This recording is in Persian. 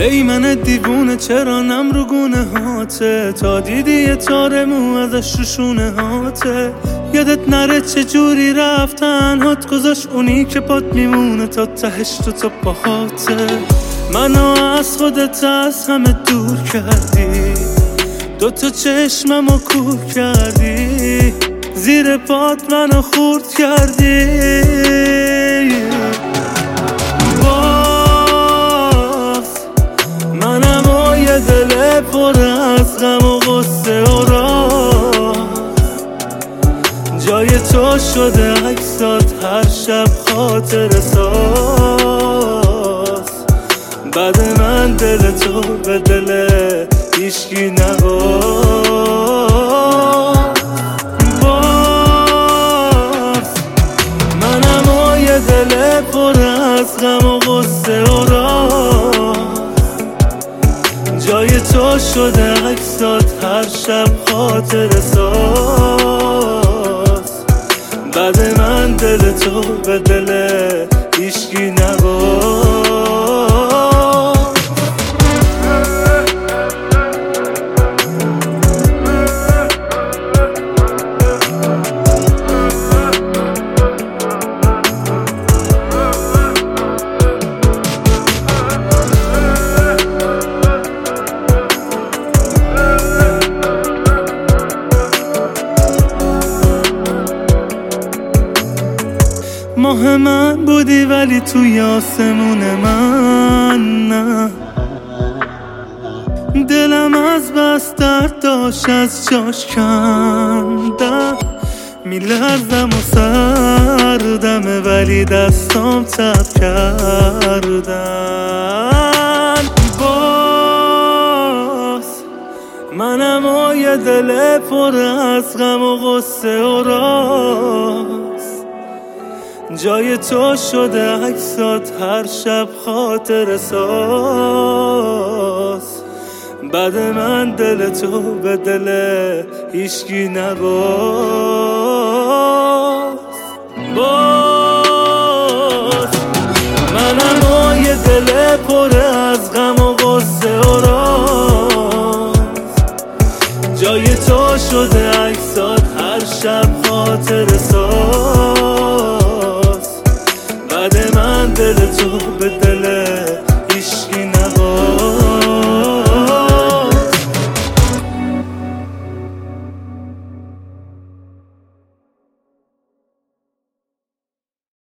ای من دیوونه چرا نم رو گونه هاته، تا دیدی یه تار مو ازش رو شونه هاته. یادت نره چه جوری رفتن هات گذاشت اونی که پات میمونه تا تهش تو پاهاته. منو از خودت از همه دور کردی، دوتا چشممو کور کردی، زیر پات منو خورد کردی. باز منم و یه دل پر از غم و غصه و راز، جای تو شده عکسات هر شب خاطر ساز. بعد من دل تو به دل هیچکی نباز. منم و یه دل پر از غم و غصه و راز، جای تو شده عکسات هر شب خاطر ساز. بعد من دل تو به دل هیچکی نباز. ماه من بودی ولی توی آسمون من نه، دلم از بس درد داشت از جاش کندم. میلرزم و سردمه ولی دستام تب کردن. باز منم و یه دل پر از غم و غصه و راز، جای تو شده عکسات هر شب خاطر ساز. بعد من دل تو به دل هیچکی نباز. باز منم و یه دل پر از